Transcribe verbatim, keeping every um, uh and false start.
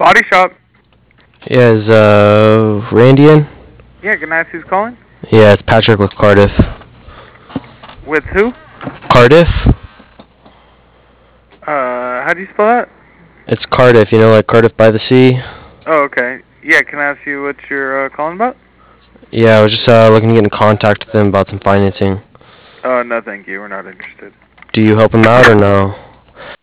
body shop. Yeah, is uh Randy in? Yeah, can I ask who's calling? Yeah, it's Patrick with Cardiff. With who? Cardiff? Uh, how do you spell that? It's Cardiff, you know, like Cardiff by the Sea. Oh, okay. Yeah, can I ask you what you're uh, calling about? Yeah, I was just uh, looking to get in contact with them about some financing. Oh, no, thank you. We're not interested. Do you help him out or no?